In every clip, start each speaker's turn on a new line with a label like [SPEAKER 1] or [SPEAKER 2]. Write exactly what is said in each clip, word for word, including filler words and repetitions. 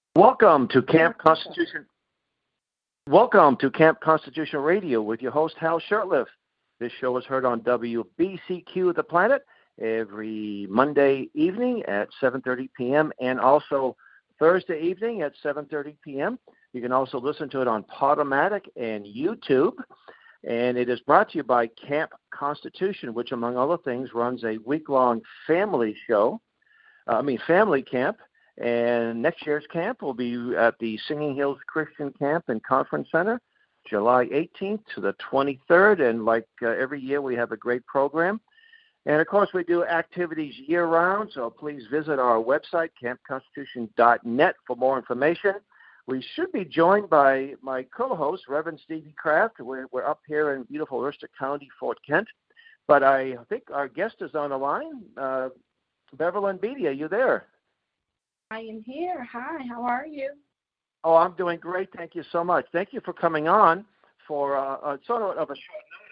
[SPEAKER 1] Welcome to Camp Constitution. Welcome to Camp Constitution Radio with your host Hal Shurtleff. This show is heard on W B C Q The Planet every Monday evening at seven thirty p.m. and also Thursday evening at seven thirty p.m. You can also listen to it on Podomatic and YouTube. And it is brought to you by Camp Constitution, which, among other things, runs a week-long family show. Uh, I mean, family camp. And next year's camp will be at the Singing Hills Christian Camp and Conference Center, July eighteenth to the twenty-third. And like uh, every year, we have a great program. And, of course, we do activities year-round, so please visit our website, camp constitution dot net, for more information. We should be joined by my co-host, Reverend Stevie Kraft. We're, we're up here in beautiful Worcester County, Fort Kent. But I think our guest is on the line. Uh, Beverlyn Beatty, are you there?
[SPEAKER 2] I am here. Hi, how are you?
[SPEAKER 1] Oh, I'm doing great. Thank you so much. Thank you for coming on for uh, a sort of, of a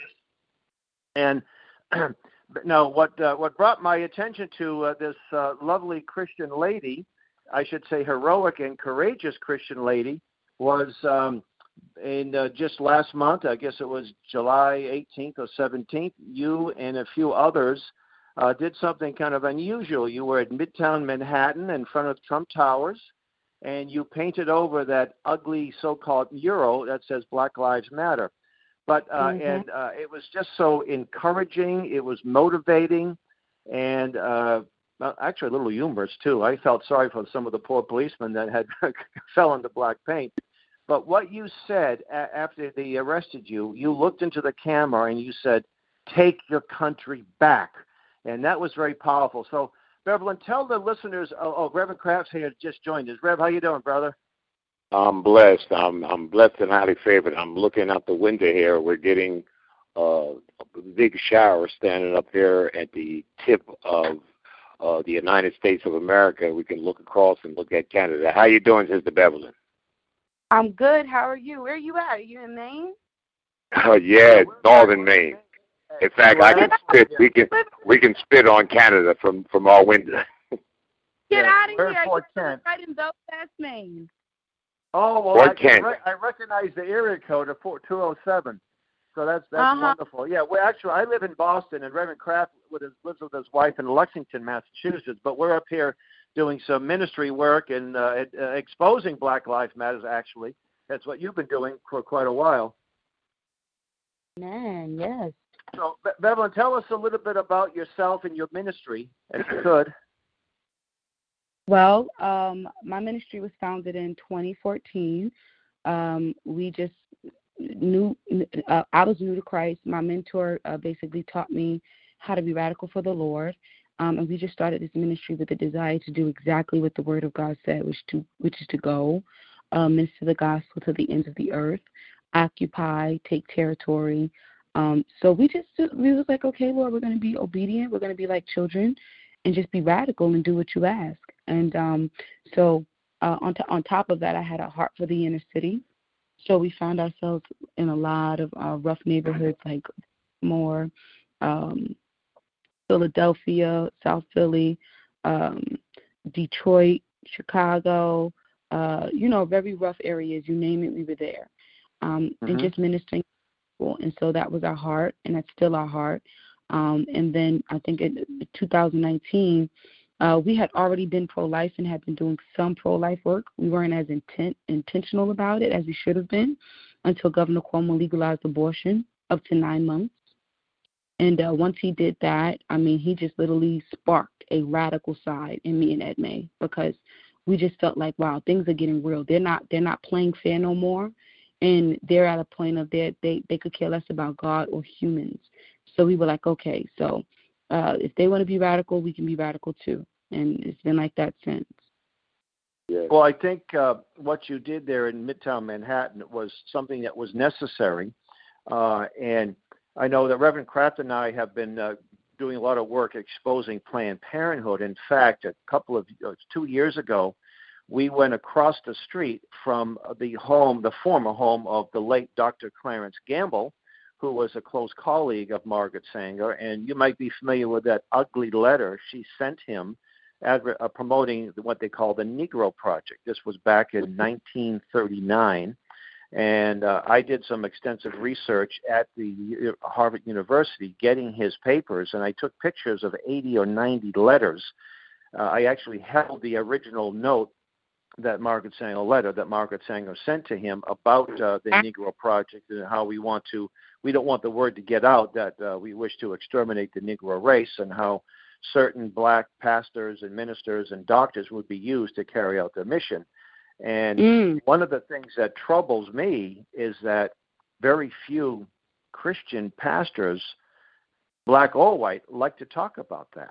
[SPEAKER 1] short notice. And now, what uh, what brought my attention to uh, this uh, lovely Christian lady, I should say heroic and courageous Christian lady, was um, in uh, just last month, I guess it was July eighteenth or seventeenth, you and a few others Uh, did something kind of unusual. You were at Midtown Manhattan in front of Trump Towers, and you painted over that ugly so-called mural that says Black Lives Matter. But uh, mm-hmm. and uh, it was just so encouraging. It was motivating, and uh, actually a little humorous too. I felt sorry for some of the poor policemen that had fell into black paint. But what you said a- after they arrested you, you looked into the camera and you said, "Take your country back." And that was very powerful. So, Beverlyn, tell the listeners. Oh, oh Reverend Kraft's here just joined us. Rev, how you doing, brother?
[SPEAKER 3] I'm blessed. I'm I'm blessed and highly favored. I'm looking out the window here. We're getting uh, a big shower standing up here at the tip of uh, the United States of America. We can look across and look at Canada. How you doing, Sister Beverlyn?
[SPEAKER 2] I'm good. How are you? Where are you at? Are you in Maine?
[SPEAKER 3] Oh yeah, northern Maine. In fact, I can spit. We can we can spit on Canada from, from our window.
[SPEAKER 2] Get
[SPEAKER 1] yeah,
[SPEAKER 2] out of here!
[SPEAKER 1] Fort
[SPEAKER 2] You're
[SPEAKER 1] Kent.
[SPEAKER 2] right in Belfast, Maine.
[SPEAKER 1] Oh well,
[SPEAKER 3] Fort
[SPEAKER 1] I,
[SPEAKER 3] Kent.
[SPEAKER 1] Re- I recognize the area code of two oh seven. So that's that's
[SPEAKER 2] uh-huh.
[SPEAKER 1] wonderful. Yeah, well, actually, I live in Boston, and Reverend Kraft with his, lives with his wife in Lexington, Massachusetts. But we're up here doing some ministry work and uh, uh, exposing Black Lives Matters. Actually, that's what you've been doing for quite a while.
[SPEAKER 2] Man, yes.
[SPEAKER 1] So, Be- Beverlyn, tell us a little bit about yourself and your ministry, if you could.
[SPEAKER 2] Well, um, my ministry was founded in twenty fourteen. Um, we just knew, uh, I was new to Christ. My mentor uh, basically taught me how to be radical for the Lord. Um, and we just started this ministry with the desire to do exactly what the Word of God said, which to which is to go, um, minister the gospel to the ends of the earth, occupy, take territory. Um, so we just we was like, okay, Lord, we're going to be obedient. We're going to be like children, and just be radical and do what you ask. And um, so uh, on t- on top of that, I had a heart for the inner city. So we found ourselves in a lot of uh, rough neighborhoods, like more um, Philadelphia, South Philly, um, Detroit, Chicago. Uh, you know, very rough areas. You name it, we were there, um, mm-hmm. and just ministering. And so that was our heart, and that's still our heart. Um, and then I think in two thousand nineteen, uh, we had already been pro-life and had been doing some pro-life work. We weren't as intent, intentional about it as we should have been until Governor Cuomo legalized abortion up to nine months. And uh, once he did that, I mean, he just literally sparked a radical side in me and Edme, because we just felt like, wow, things are getting real. They're not they're not playing fair no more. And they're at a point of they they they could care less about God or humans. So we were like, okay, so uh, if they want to be radical, we can be radical too. And it's been like that since.
[SPEAKER 1] Yeah. Well, I think uh, what you did there in Midtown Manhattan was something that was necessary. Uh, and I know that Reverend Kraft and I have been uh, doing a lot of work exposing Planned Parenthood. In fact, a couple of uh, two years ago, we went across the street from the home, the former home of the late Doctor Clarence Gamble, who was a close colleague of Margaret Sanger. And you might be familiar with that ugly letter she sent him adver- uh, promoting what they call the Negro Project. This was back in nineteen thirty-nine. And uh, I did some extensive research at the Harvard University getting his papers, and I took pictures of eighty or ninety letters. Uh, I actually held the original note that Margaret Sanger, letter that Margaret Sanger sent to him about uh, the Negro Project and how we want to, we don't want the word to get out that uh, we wish to exterminate the Negro race, and how certain black pastors and ministers and doctors would be used to carry out their mission. And mm. one of the things that troubles me is that very few Christian pastors, black or white, like to talk about that.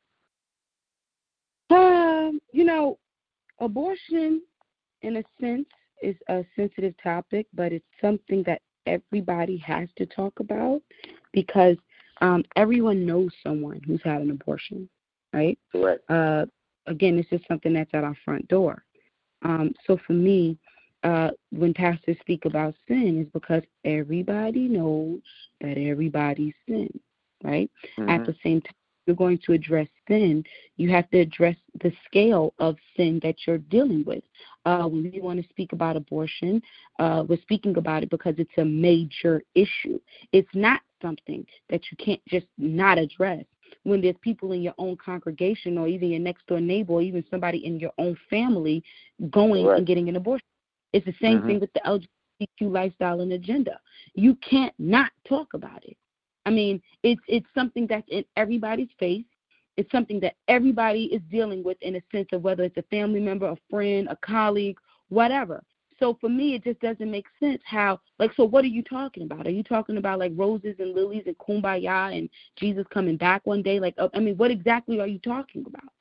[SPEAKER 2] Um, you know, abortion, in a sense, is a sensitive topic, but it's something that everybody has to talk about because um, everyone knows someone who's had an abortion, right?
[SPEAKER 3] Correct.
[SPEAKER 2] Uh, again, this is something that's at our front door. Um, so for me, uh, when pastors speak about sin, is because everybody knows that everybody sins, right? Mm-hmm. At the same time, you're going to address sin, you have to address the scale of sin that you're dealing with. Uh, when we want to speak about abortion, uh, we're speaking about it because it's a major issue. It's not something that you can't just not address. When there's people in your own congregation or even your next door neighbor or even somebody in your own family going right. and getting an abortion. It's the same mm-hmm. thing with the L G B T Q lifestyle and agenda. You can't not talk about it. I mean, it's it's something that's in everybody's face. It's something that everybody is dealing with in a sense of whether it's a family member, a friend, a colleague, whatever. So for me, it just doesn't make sense how, like, so what are you talking about? Are you talking about, like, roses and lilies and kumbaya and Jesus coming back one day? Like, I mean, what exactly are you talking about?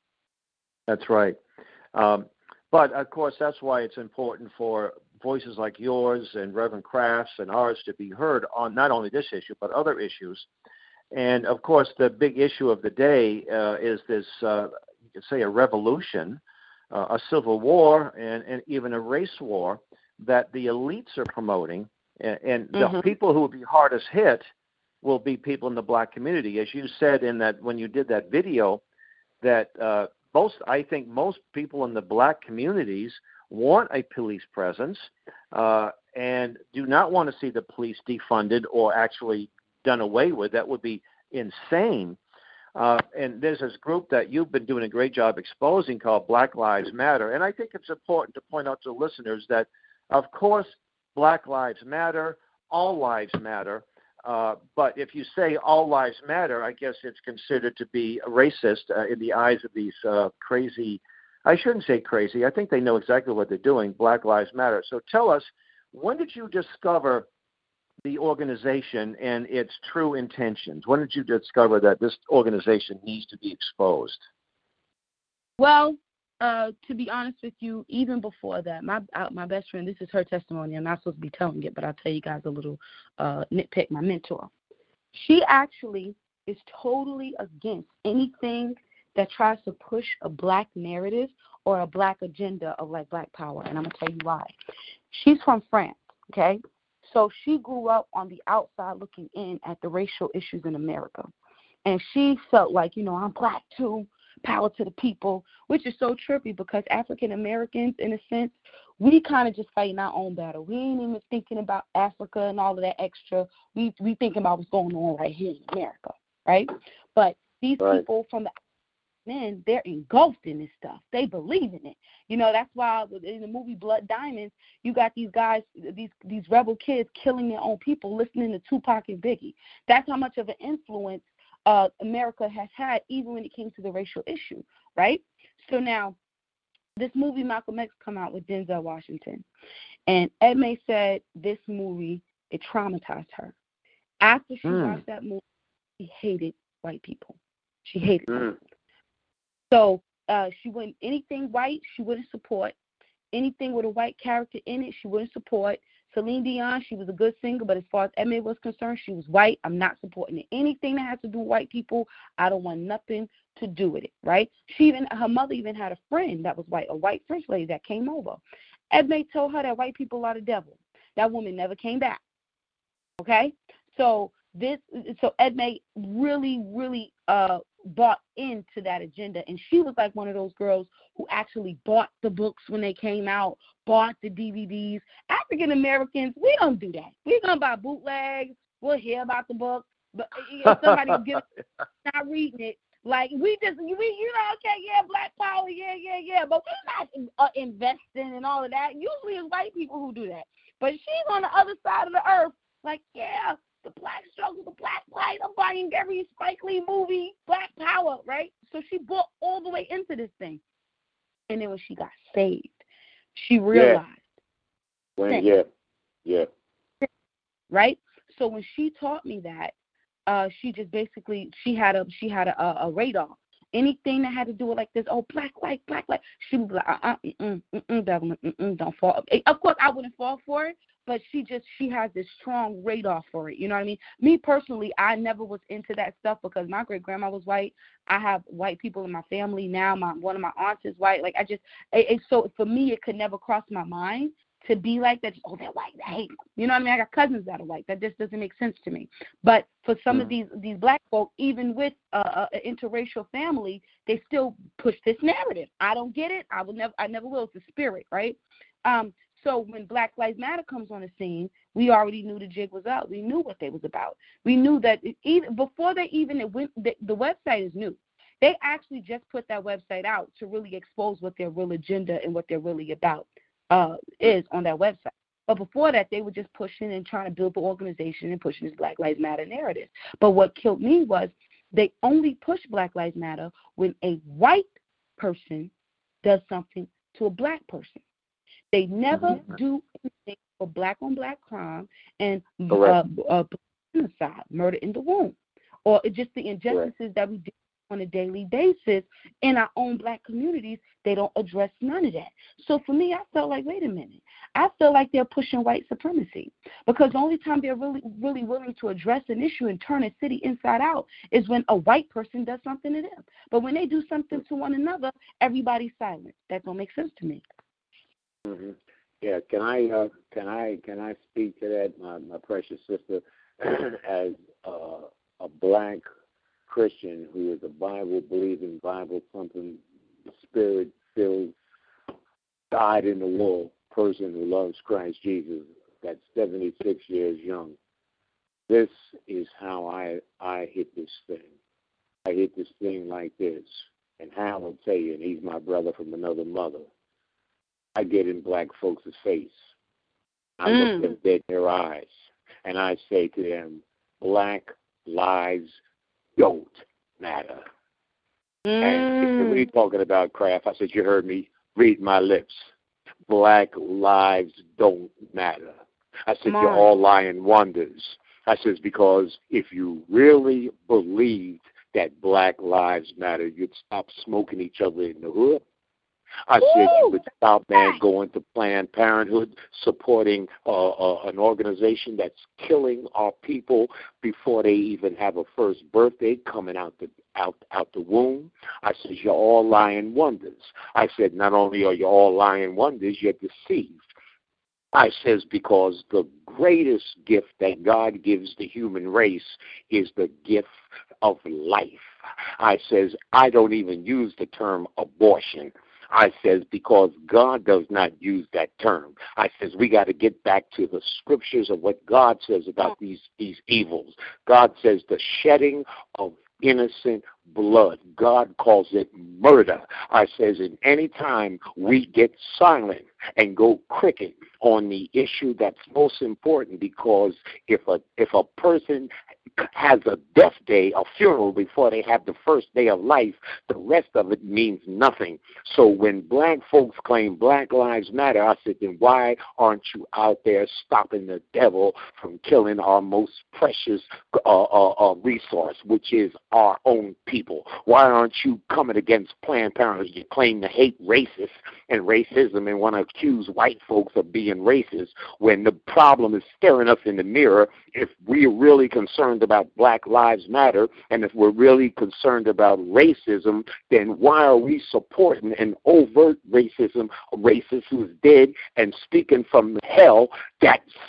[SPEAKER 1] That's right. Um, but, of course, that's why it's important for voices like yours and Reverend Crafts and ours to be heard on not only this issue but other issues. And, of course, the big issue of the day uh, is this, uh, you could say, a revolution, uh, a civil war, and, and even a race war that the elites are promoting. And, and mm-hmm. the people who will be hardest hit will be people in the black community. As you said in that when you did that video, that uh, most, I think most people in the black communities want a police presence uh, and do not want to see the police defunded or actually done away with. That would be insane. Uh, and there's this group that you've been doing a great job exposing called Black Lives Matter. And I think it's important to point out to listeners that, of course, Black Lives Matter, all lives matter. Uh, but if you say all lives matter, I guess it's considered to be racist uh, in the eyes of these uh, crazy, I shouldn't say crazy, I think they know exactly what they're doing, Black Lives Matter. So tell us, when did you discover the organization and its true intentions? When did you discover that this organization needs to be exposed?
[SPEAKER 2] Well, uh, to be honest with you, even before that, my uh, my best friend, this is her testimony. I'm not supposed to be telling it, but I'll tell you guys a little uh, nitpick. My mentor, she actually is totally against anything that tries to push a black narrative or a black agenda of like black power, and I'm gonna tell you why. She's from France, okay? So she grew up on the outside looking in at the racial issues in America. And she felt like, you know, I'm black too, power to the people, which is so trippy because African Americans, in a sense, we kind of just fighting our own battle. We ain't even thinking about Africa and all of that extra. We we thinking about what's going on right here in America, right? But these right. people from the men, they're engulfed in this stuff. They believe in it. You know, that's why in the movie Blood Diamonds, you got these guys, these these rebel kids killing their own people, listening to Tupac and Biggie. That's how much of an influence uh, America has had, even when it came to the racial issue, right? So now, this movie Malcolm X come out with Denzel Washington, and Edme said this movie, it traumatized her. After she mm. watched that movie, she hated white people. She hated mm. them. So uh, she wouldn't, anything white, she wouldn't support. Anything with a white character in it, she wouldn't support. Celine Dion, she was a good singer, but as far as Edme was concerned, she was white. I'm not supporting it. Anything that has to do with white people, I don't want nothing to do with it, right? She even, her mother even had a friend that was white, a white French lady that came over. Edme told her that white people are the devil. That woman never came back, okay? So this, so Edme really, really uh, bought into that agenda. And she was like one of those girls who actually bought the books when they came out, bought the D V Ds. African Americans, we don't do that. We're going to buy bootlegs. We'll hear about the book. But if somebody will give it, not reading it. Like, we just, we, you know, okay, yeah, Black Power, yeah, yeah, yeah. But we're not uh, investing and all of that. Usually it's white people who do that. But she's on the other side of the earth. Like, yeah, the black struggle, the black fight. I'm buying every Spike Lee movie, Black Power, right? So she bought all the way into this thing. And then when she got saved, she realized.
[SPEAKER 3] Yeah. When, yeah, yeah.
[SPEAKER 2] Right? So when she taught me that, uh, she just basically, she had a she had a, a, a radar. Anything that had to do with like this, oh, black light, black light, she would be like, uh-uh, mm-mm, mm-mm, Beverly, mm-mm, don't fall. Of course, I wouldn't fall for it, but she just, she has this strong radar for it. You know what I mean? Me personally, I never was into that stuff because my great-grandma was white. I have white people in my family now. My One of my aunts is white. Like, I just, it, it, so for me, it could never cross my mind to be like that. Oh, they're white, I hate them. You know what I mean? I got cousins that are white. That just doesn't make sense to me. But for some mm. of these these black folk, even with uh, an interracial family, they still push this narrative. I don't get it. I will never. I never will. It's a spirit, right? Um. So when Black Lives Matter comes on the scene, we already knew the jig was up. We knew what they was about. We knew that it, even before they even it went, the, the website is new. They actually just put that website out to really expose what their real agenda and what they're really about. Uh, is on that website. But before that, they were just pushing and trying to build the organization and pushing this Black Lives Matter narrative. But what killed me was they only push Black Lives Matter when a white person does something to a black person. They never mm-hmm. do anything for black-on-black crime and uh, uh, genocide, murder in the womb, or just the injustices Correct. That we do on a daily basis in our own black communities. They don't address none of that. So for me, I felt like, wait a minute. I feel like they're pushing white supremacy because the only time they're really, really willing to address an issue and turn a city inside out is when a white person does something to them. But when they do something to one another, everybody's silent. That don't make sense to me.
[SPEAKER 3] Mm-hmm. Yeah, can I uh, can I can I speak to that, my, my precious sister, as uh, a black Christian who is a Bible-believing, Bible-thumping, Spirit-filled, dyed-in-the-wool person who loves Christ Jesus, that's seventy-six years young. This is how I, I hit this thing. I hit this thing like this. And Hal will tell you, and he's my brother from another mother, I get in black folks' face. I mm. look them dead in their eyes, and I say to them, Black lives don't matter. Mm. And when you're talking about craft, I said, you heard me, read my lips. Black lives don't matter. I said, you're all lying wonders. I says, because if you really believed that black lives matter, you'd stop smoking each other in the hood. I Woo! said you would stop, man, going to Planned Parenthood, supporting uh, uh, an organization that's killing our people before they even have a first birthday, coming out the out out the womb. I said you're all lying wonders. I said not only are you all lying wonders, you're deceived. I says because the greatest gift that God gives the human race is the gift of life. I says I don't even use the term abortion. I says because God does not use that term. I says we got to get back to the scriptures of what God says about these these evils. God says the shedding of innocent blood. God calls it murder. I says in any time we get silent and go cricket on the issue that's most important, because if a if a person has a death day, a funeral before they have the first day of life, the rest of it means nothing. So when black folks claim Black Lives Matter, I said, then why aren't you out there stopping the devil from killing our most precious uh, uh, uh, resource, which is our own people? Why aren't you coming against Planned Parenthood? You claim to hate racists and racism and want to accuse white folks of being racist when the problem is staring us in the mirror. If we're really concerned about Black Lives Matter, and if we're really concerned about racism, then why are we supporting an overt racism, a racist who's dead and speaking from hell that that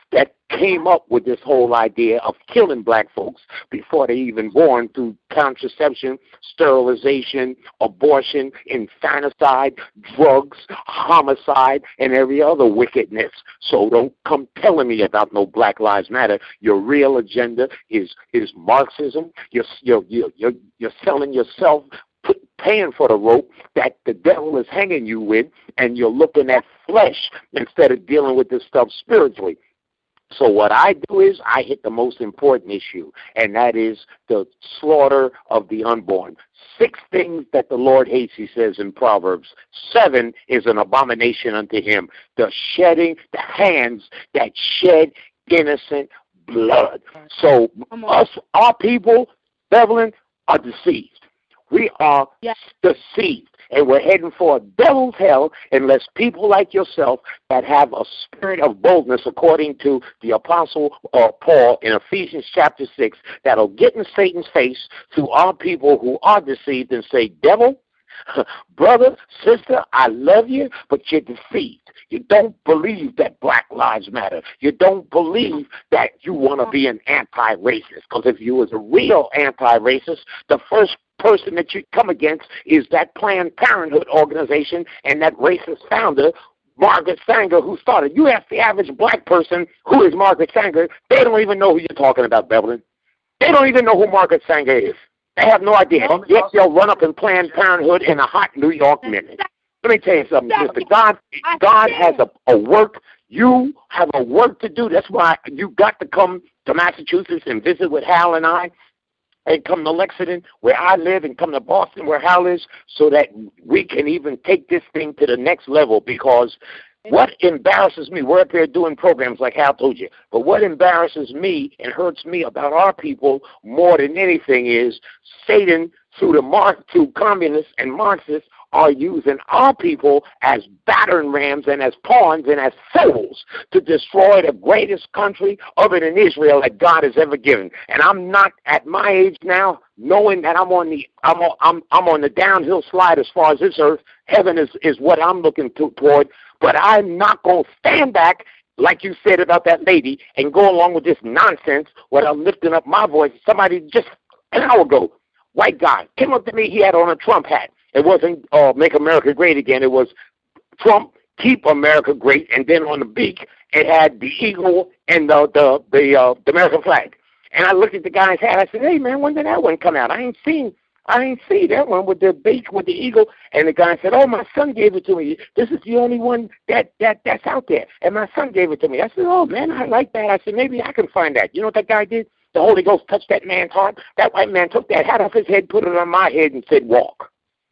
[SPEAKER 3] came up with this whole idea of killing black folks before they even born through contraception, sterilization, abortion, infanticide, drugs, homicide, and every other wickedness. So don't come telling me about no Black Lives Matter. Your real agenda is is Marxism. You're you're you're you're selling yourself, put, paying for the rope that the devil is hanging you with, and you're looking at flesh instead of dealing with this stuff spiritually. So what I do is I hit the most important issue, and that is the slaughter of the unborn. Six things that the Lord hates, he says in Proverbs. Seven is an abomination unto him. The shedding, the hands that shed innocent blood. So us, our people, Beverly, are deceived. We are yes. deceived. And we're heading for a devil's hell unless people like yourself that have a spirit of boldness, according to the Apostle uh, Paul in Ephesians chapter six, that'll get in Satan's face to our people who are deceived and say, devil, brother, sister, I love you, but you're deceived. You don't believe that Black Lives Matter. You don't believe that you want to be an anti-racist. Because if you was a real anti-racist, the first person that you come against is that Planned Parenthood organization and that racist founder, Margaret Sanger, who started. You ask the average black person who is Margaret Sanger, they don't even know who you're talking about, Beverly. They don't even know who Margaret Sanger is. They have no idea. Yet they'll run up in Planned Parenthood in a hot New York minute. Let me tell you something, sister. God, God has a, a work. You have a work to do. That's why you got to come to Massachusetts and visit with Hal and I, and come to Lexington, where I live, and come to Boston, where Hal is, so that we can even take this thing to the next level. Because what embarrasses me, we're up here doing programs like Hal told you, but what embarrasses me and hurts me about our people more than anything is Satan, through the Mark, through communists and Marxists, are using our people as battering rams and as pawns and as fools to destroy the greatest country other than Israel that God has ever given. And I'm not at my age now, knowing that I'm on the I'm on, I'm I'm on the downhill slide as far as this earth. Heaven is, is what I'm looking to, toward. But I'm not going to stand back, like you said about that lady, and go along with this nonsense without lifting up my voice. Somebody just an hour ago, white guy, came up to me. He had on a Trump hat. It wasn't uh, Make America Great Again. It was Trump, Keep America Great. And then on the beak, it had the eagle and the the the, uh, the American flag. And I looked at the guy's hat. I said, hey, man, when did that one come out? I ain't seen I ain't seen that one with the beak, with the eagle. And the guy said, oh, my son gave it to me. This is the only one that, that that's out there. And my son gave it to me. I said, oh, man, I like that. I said, maybe I can find that. You know what that guy did? The Holy Ghost touched that man's heart. That white man took that hat off his head, put it on my head, and said, walk.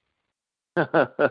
[SPEAKER 3] uh-huh.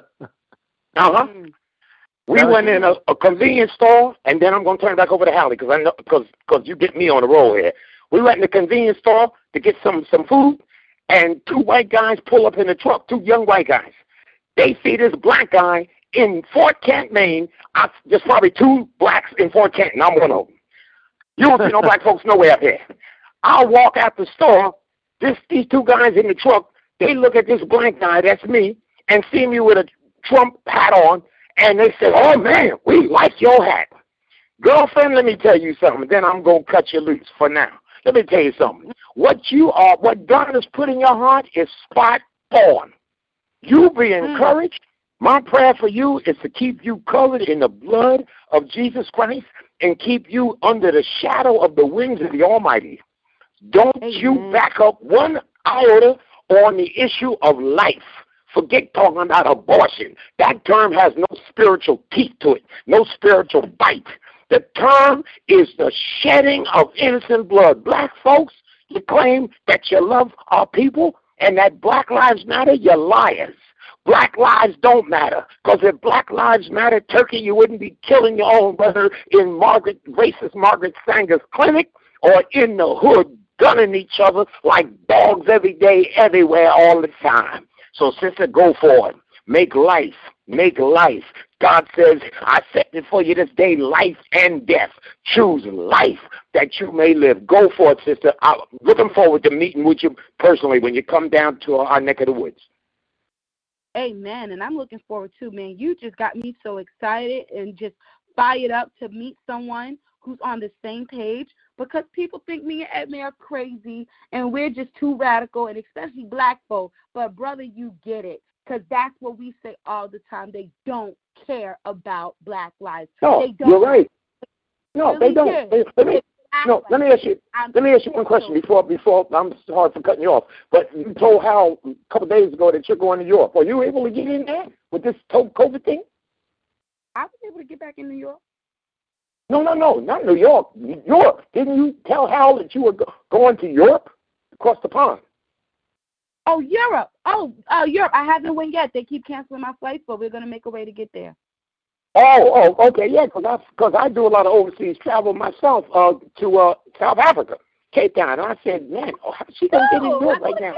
[SPEAKER 3] We went in a, a convenience store, and then I'm going to turn it back over to Hallie because I know because because you get me on the roll here. We went in the convenience store to get some some food, and two white guys pull up in the truck. Two young white guys. They see this black guy in Fort Kent, Maine. I, there's probably two blacks in Fort Kent, and I'm one of them. You don't see no black folks nowhere up here. I'll walk out the store. This these two guys in the truck. They look at this black guy. That's me. And see me with a Trump hat on, and they said, oh, man, we like your hat. Girlfriend, let me tell you something. Then I'm going to cut you loose for now. Let me tell you something. What you are, what God has put in your heart is spot on. You be encouraged. My prayer for you is to keep you covered in the blood of Jesus Christ and keep you under the shadow of the wings of the Almighty. Don't Amen. You back up one iota on the issue of life. Forget talking about abortion. That term has no spiritual teeth to it, no spiritual bite. The term is the shedding of innocent blood. Black folks, you claim that you love our people and that Black Lives Matter, you're liars. Black lives don't matter. Because if Black Lives Matter, Turkey, you wouldn't be killing your own brother in Margaret, racist Margaret Sanger's clinic or in the hood gunning each other like dogs every day, everywhere, all the time. So, sister, go for it. Make life. Make life. God says, I set before you this day life and death. Choose life that you may live. Go for it, sister. I'm looking forward to meeting with you personally when you come down to our neck of the woods.
[SPEAKER 2] Amen. And I'm looking forward to, man. You just got me so excited and just fired up to meet someone who's on the same page, because people think me and Edmund are crazy and we're just too radical, and especially black folk. But, brother, you get it, because that's what we say all the time. They don't care about black lives.
[SPEAKER 3] No,
[SPEAKER 2] they don't.
[SPEAKER 3] You're right. No,
[SPEAKER 2] really
[SPEAKER 3] they don't. They, let me, no, let me ask you. I'm, let me ask you one question before before I'm sorry for cutting you off. But you told Hal a couple of days ago that you're going to Europe. Were you able to get in there with this COVID thing?
[SPEAKER 2] I was able to get back in New York.
[SPEAKER 3] No, no, no, not New York. Europe. Didn't you tell Hal that you were go- going to Europe across the pond?
[SPEAKER 2] Oh, Europe. Oh, uh, Europe. I haven't went yet. They keep canceling my flights, but we're going to make a way to get there.
[SPEAKER 3] Oh, oh, okay, yeah, because I, cause I do a lot of overseas travel myself uh, to uh, South Africa, Cape Town. And I said, man, oh, how's she going to get in Europe right now?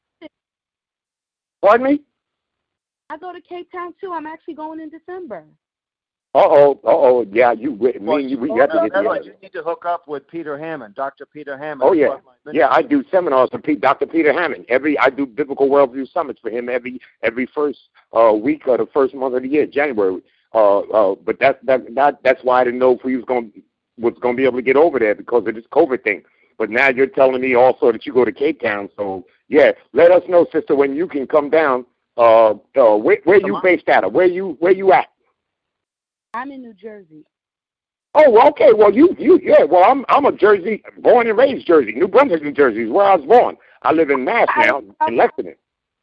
[SPEAKER 3] Pardon me?
[SPEAKER 2] I go to Cape Town, too. I'm actually going in December.
[SPEAKER 3] Uh-oh, uh-oh, yeah, you, me
[SPEAKER 1] well,
[SPEAKER 3] and you, we
[SPEAKER 1] oh,
[SPEAKER 3] got to
[SPEAKER 1] no,
[SPEAKER 3] get together.
[SPEAKER 1] You need to hook up with Peter Hammond, Doctor Peter Hammond.
[SPEAKER 3] Oh, yeah, yeah, I do seminars with Pete, Doctor Peter Hammond. Every I do Biblical Worldview Summits for him every every first uh, week of the first month of the year, January. Uh, uh, but that, that that that's why I didn't know if we was going was going to be able to get over there because of this COVID thing. But now you're telling me also that you go to Cape Town. So yeah, let us know, sister, when you can come down. Uh, uh where where you based out of? Where you where you at?
[SPEAKER 2] I'm in New Jersey.
[SPEAKER 3] Oh, okay. Well, you you yeah. Well, I'm I'm a Jersey, born and raised Jersey, New Brunswick, New Jersey is where I was born. I live in Mass now, I, in Lexington.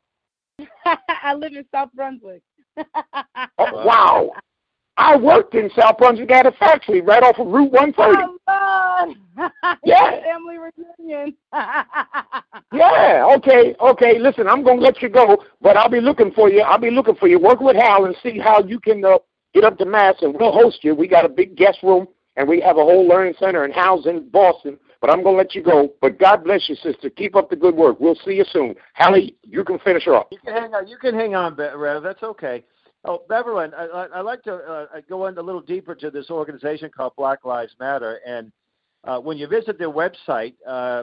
[SPEAKER 2] I live in South Brunswick.
[SPEAKER 3] Oh, wow. I worked in South Brunswick at a factory right off of Route one thirty.
[SPEAKER 2] Oh,
[SPEAKER 3] yeah.
[SPEAKER 2] Family reunion.
[SPEAKER 3] yeah, okay, okay. Listen, I'm going to let you go, but I'll be looking for you. I'll be looking for you. Work with Hal and see how you can uh, get up to Mass, and we'll host you. We got a big guest room, and we have a whole learning center in Hal's in Boston, but I'm going to let you go. But God bless you, sister. Keep up the good work. We'll see you soon. Hallie, you can finish her up.
[SPEAKER 1] You can hang on. You can hang on, Rev. That's okay. Oh, Beverly, I, I, I'd like to uh, go in a little deeper to this organization called Black Lives Matter. And uh, when you visit their website, uh,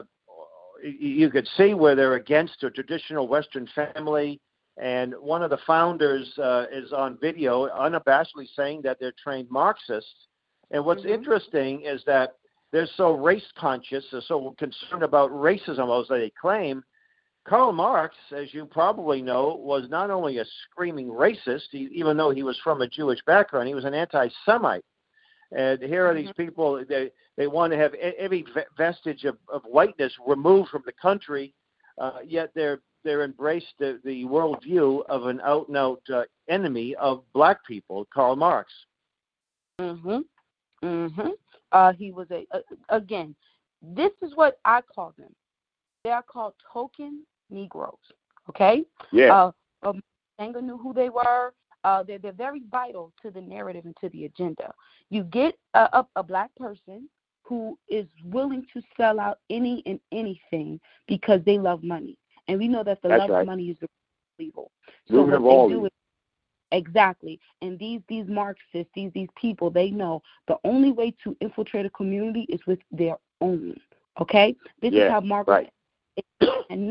[SPEAKER 1] you could see where they're against a traditional Western family. And one of the founders uh, is on video unabashedly saying that they're trained Marxists. And what's mm-hmm. interesting is that they're so race conscious, they're so concerned about racism, as they claim. Karl Marx, as you probably know, was not only a screaming racist, he, even though he was from a Jewish background, he was an anti-Semite. And here are these people, they, they want to have every vestige of, of whiteness removed from the country, uh, yet they're they're embraced the, the worldview of an out-and-out uh, enemy of black people, Karl Marx.
[SPEAKER 2] Mm-hmm. Mm-hmm. Uh, he was a, uh, again, this is what I call them. They are called token Negroes, okay?
[SPEAKER 3] Yeah.
[SPEAKER 2] Uh, um, Senghor knew who they were. Uh, they're, they're very vital to the narrative and to the agenda. You get a, a, a black person who is willing to sell out any and anything because they love money. And we know that the
[SPEAKER 3] That's
[SPEAKER 2] love
[SPEAKER 3] right.
[SPEAKER 2] of money is the evil. So
[SPEAKER 3] Root
[SPEAKER 2] what
[SPEAKER 3] of
[SPEAKER 2] they
[SPEAKER 3] all
[SPEAKER 2] do
[SPEAKER 3] evil.
[SPEAKER 2] is exactly. And these these Marxists, these these people, they know the only way to infiltrate a community is with their own. Okay? This
[SPEAKER 3] yeah,
[SPEAKER 2] is how Margaret
[SPEAKER 3] right.
[SPEAKER 2] and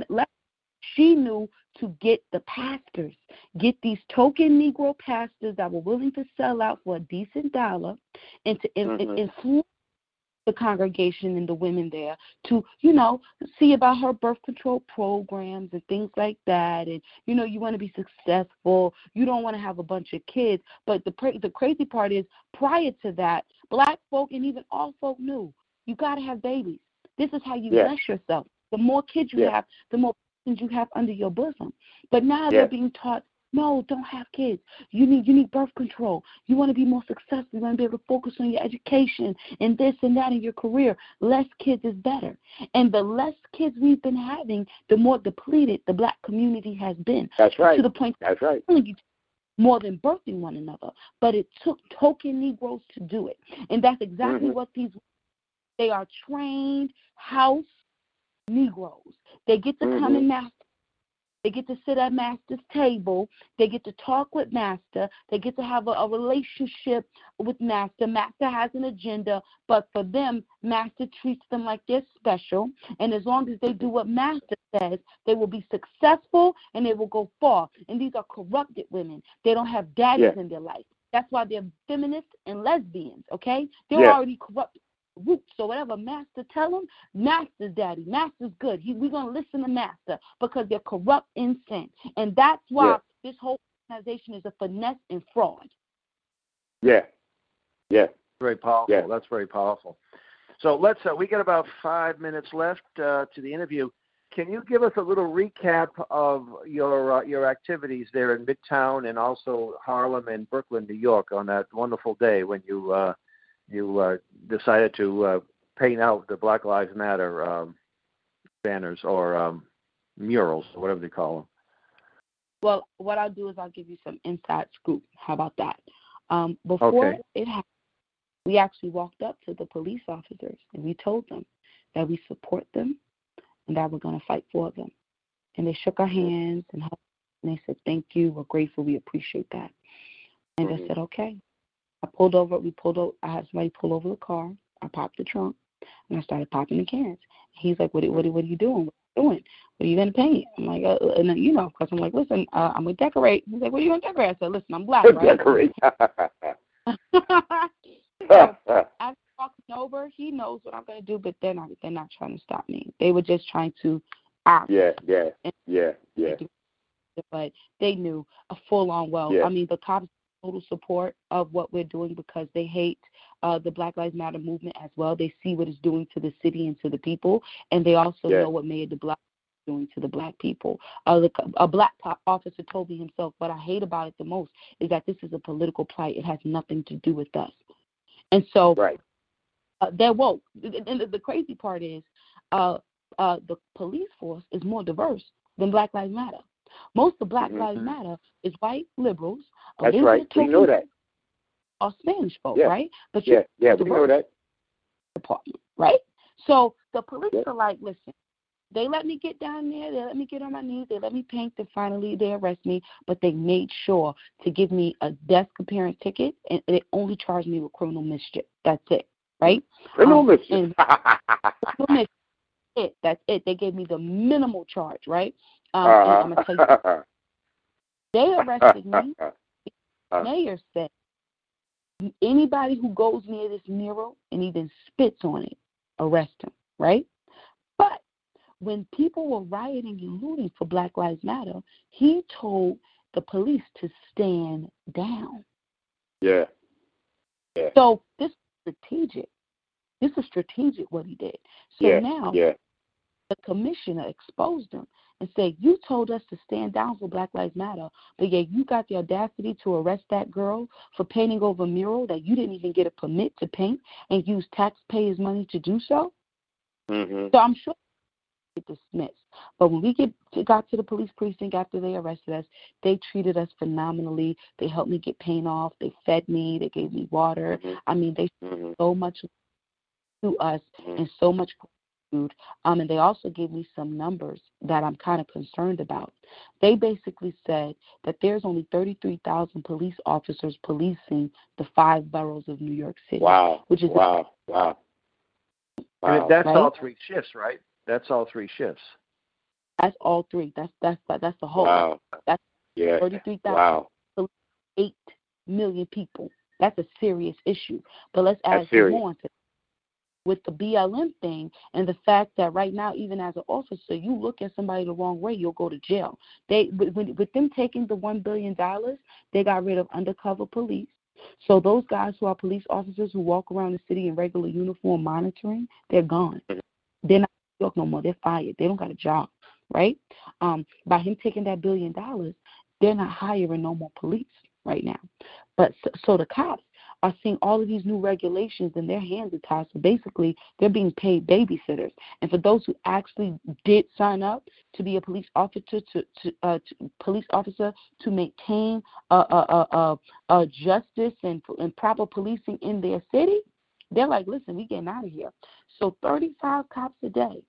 [SPEAKER 2] she knew to get the pastors, get these token Negro pastors that were willing to sell out for a decent dollar and to in, mm-hmm. influence the congregation and the women there to, you know, see about her birth control programs and things like that. And, you know, you want to be successful. You don't want to have a bunch of kids. But the the crazy part is, prior to that, black folk and even all folk knew you got to have babies. This is how you
[SPEAKER 3] yeah.
[SPEAKER 2] bless yourself. The more kids you
[SPEAKER 3] yeah.
[SPEAKER 2] have, the more persons you have under your bosom. But now
[SPEAKER 3] yeah.
[SPEAKER 2] they're being taught, no, don't have kids. You need you need birth control. You want to be more successful. You want to be able to focus on your education and this and that in your career. Less kids is better. And the less kids we've been having, the more depleted the black community has been.
[SPEAKER 3] That's right.
[SPEAKER 2] To the point
[SPEAKER 3] That's right.
[SPEAKER 2] more than birthing one another. But it took token Negroes to do it. And that's exactly
[SPEAKER 3] mm-hmm.
[SPEAKER 2] what these, they are trained house Negroes. They get to
[SPEAKER 3] mm-hmm.
[SPEAKER 2] come in master. They get to sit at master's table. They get to talk with master. They get to have a, a relationship with master. Master has an agenda, but for them, master treats them like they're special. And as long as they do what master says, they will be successful and they will go far. And these are corrupted women. They don't have daddies
[SPEAKER 3] yeah.
[SPEAKER 2] in their life. That's why they're feminists and lesbians, okay? They're
[SPEAKER 3] yeah.
[SPEAKER 2] already corrupt. roots or whatever master tell them, master's daddy, master's good. He, we're going to listen to master because they're corrupt in sin. And that's why
[SPEAKER 3] yeah.
[SPEAKER 2] this whole organization is a finesse and fraud.
[SPEAKER 3] Yeah, yeah.
[SPEAKER 1] Very powerful.
[SPEAKER 3] Yeah.
[SPEAKER 1] That's very powerful. So let's, uh, we got about five minutes left uh, to the interview. Can you give us a little recap of your uh, your activities there in Midtown and also Harlem and Brooklyn, New York, on that wonderful day when you uh, you uh, decided to uh, paint out the Black Lives Matter um, banners or um, murals, or whatever they call them?
[SPEAKER 2] Well, what I'll do is I'll give you some inside scoop. How about that? Um, before
[SPEAKER 1] Okay.
[SPEAKER 2] it happened, we actually walked up to the police officers and we told them that we support them and that we're going to fight for them. And they shook our hands and hugged, and they said, thank you, we're grateful, we appreciate that. And
[SPEAKER 3] Mm-hmm.
[SPEAKER 2] I said, okay. I pulled over, we pulled over, I had somebody pull over the car, I popped the trunk, and I started popping the cans. He's like, what, what, what are you doing? What are you doing? What are you going to paint? I'm like, uh, and then, you know, because I'm like, listen, uh, I'm going to decorate. He's like, what are you going to decorate? I said, listen, I'm black, right?
[SPEAKER 3] Decorate.
[SPEAKER 2] So as walking over, he knows what I'm going to do, but they're not, they're not trying to stop me. They were just trying to act.
[SPEAKER 3] yeah, yeah, yeah, yeah.
[SPEAKER 2] But they knew a full-on well.
[SPEAKER 3] Yeah.
[SPEAKER 2] I mean, the cops total support of what we're doing because they hate uh, the Black Lives Matter movement as well. They see what it's doing to the city and to the people, and they also
[SPEAKER 3] Yeah.
[SPEAKER 2] know what Mayor de Blasio is doing to the black people. Uh, the, a black officer told me himself, what I hate about it the most is that this is a political plight. It has nothing to do with us. And so
[SPEAKER 3] Right.
[SPEAKER 2] uh, they're woke. And the, the crazy part is uh, uh, the police force is more diverse than Black Lives Matter. Most of Black
[SPEAKER 3] Mm-hmm.
[SPEAKER 2] Lives Matter is white liberals. A
[SPEAKER 3] That's
[SPEAKER 2] little
[SPEAKER 3] right.
[SPEAKER 2] bit of
[SPEAKER 3] We know that.
[SPEAKER 2] Or Spanish folk,
[SPEAKER 3] Yeah.
[SPEAKER 2] right? But
[SPEAKER 3] Yeah, yeah,
[SPEAKER 2] the
[SPEAKER 3] we know that.
[SPEAKER 2] department, right? So the police
[SPEAKER 3] Yeah.
[SPEAKER 2] are like, listen, they let me get down there, they let me get on my knees, they let me paint, and finally they arrest me, but they made sure to give me a desk appearance ticket, and they only charged me with criminal mischief. That's it, right?
[SPEAKER 3] Criminal
[SPEAKER 2] Um,
[SPEAKER 3] mischief.
[SPEAKER 2] and criminal mischief, it. That's it. They gave me the minimal charge, right? Um, and I'm gonna tell you, they arrested me. The mayor said, anybody who goes near this mural and even spits on it, arrest him, right? But when people were rioting and looting for Black Lives Matter, he told the police to stand down.
[SPEAKER 3] Yeah. Yeah.
[SPEAKER 2] So this is strategic. This is strategic what he did. So
[SPEAKER 3] yeah.
[SPEAKER 2] now
[SPEAKER 3] Yeah.
[SPEAKER 2] the commissioner exposed him and said, you told us to stand down for Black Lives Matter, but yet you got the audacity to arrest that girl for painting over a mural that you didn't even get a permit to paint and use taxpayers' money to do so.
[SPEAKER 3] Mm-hmm.
[SPEAKER 2] So I'm sure they get dismissed. But when we get to, got to the police precinct after they arrested us, they treated us phenomenally. They helped me get paint off. They fed me. They gave me water.
[SPEAKER 3] Mm-hmm.
[SPEAKER 2] I mean, they
[SPEAKER 3] Mm-hmm.
[SPEAKER 2] so much to us
[SPEAKER 3] Mm-hmm.
[SPEAKER 2] and so much food. Um, and they also gave me some numbers that I'm kind of concerned about. They basically said that there's only thirty-three thousand police officers policing the five boroughs of New York City.
[SPEAKER 3] Wow.
[SPEAKER 2] Which is
[SPEAKER 3] wow. Wow.
[SPEAKER 1] And
[SPEAKER 3] Wow.
[SPEAKER 1] that's
[SPEAKER 2] right?
[SPEAKER 1] all three shifts, right? That's all three shifts.
[SPEAKER 2] That's all three. That's that's that's the whole.
[SPEAKER 3] Wow.
[SPEAKER 2] That's
[SPEAKER 3] Yeah.
[SPEAKER 2] thirty-three thousand.
[SPEAKER 3] Wow.
[SPEAKER 2] Eight million people. That's a serious issue. But let's
[SPEAKER 3] That's
[SPEAKER 2] add
[SPEAKER 3] serious.
[SPEAKER 2] some more to with the B L M thing and the fact that right now, even as an officer, you look at somebody the wrong way, you'll go to jail. They with, with them taking the one billion dollars, they got rid of undercover police. So those guys who are police officers who walk around the city in regular uniform monitoring, they're gone. They're not in New York no more. They're fired. They don't got a job, right? Um, by him taking that billion dollars, they're not hiring no more police right now. But so, so the cops are seeing all of these new regulations and their hands are tied. So basically, they're being paid babysitters. And for those who actually did sign up to be a police officer to, to, uh, to police officer to maintain uh, uh, uh, uh, uh, justice and, and proper policing in their city, they're like, listen, we getting out of here. So thirty-five cops a day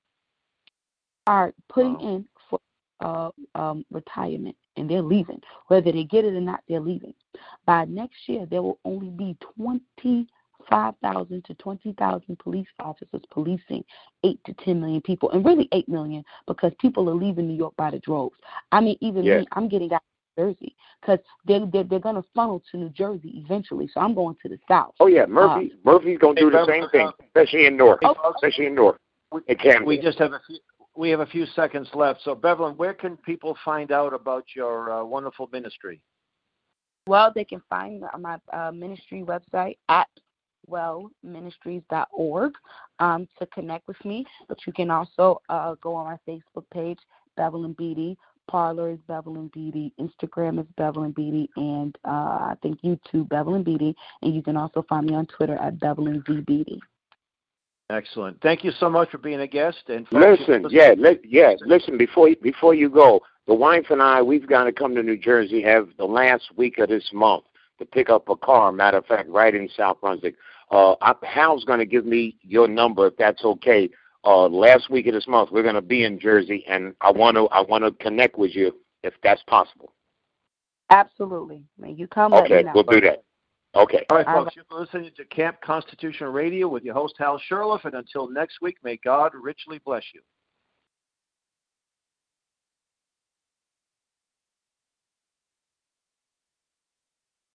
[SPEAKER 2] are putting
[SPEAKER 1] Wow.
[SPEAKER 2] in for uh, um, retirement, and they're leaving. Whether they get it or not, they're leaving. By next year, there will only be twenty-five thousand to twenty thousand police officers policing eight to ten million people, and really eight million because people are leaving New York by the droves. I mean, even
[SPEAKER 3] Yeah.
[SPEAKER 2] me, I'm getting out Jersey, because they're, they're, they're going to funnel to New Jersey eventually. So I'm going to the South.
[SPEAKER 3] Oh, yeah. Murphy, um, Murphy's going to do the same thing, especially in North,
[SPEAKER 1] hey,
[SPEAKER 3] especially in North. It can
[SPEAKER 1] we
[SPEAKER 3] be.
[SPEAKER 1] just have a few. We have a few seconds left. So, Bevelyn, where can people find out about your uh, wonderful ministry?
[SPEAKER 2] Well, they can find my uh, ministry website at well ministries dot org um, to connect with me. But you can also uh, go on my Facebook page, Bevelyn Beatty. Parler is Bevelyn Beatty. Instagram is Bevelyn Beatty. And uh, I think YouTube, Bevelyn Beatty. And you can also find me on Twitter at Bevelyn V Beatty.
[SPEAKER 1] Excellent. Thank you so much for being a guest. And folks,
[SPEAKER 3] listen, yeah, li- yeah. Listen, before before you go, the wife and I, we've got to come to New Jersey. Have the last week of this month to pick up a car. Matter of fact, right in South Brunswick. Uh, I, Hal's going to give me your number if that's okay. Uh, last week of this month, we're going to be in Jersey, and I want to I want to connect with you if that's possible.
[SPEAKER 2] Absolutely. May you come?
[SPEAKER 3] Okay, we'll do that. Okay.
[SPEAKER 1] All right, folks, you've been listening to Camp Constitution Radio with your host, Hal Sherloff, and until next week, may God richly bless you.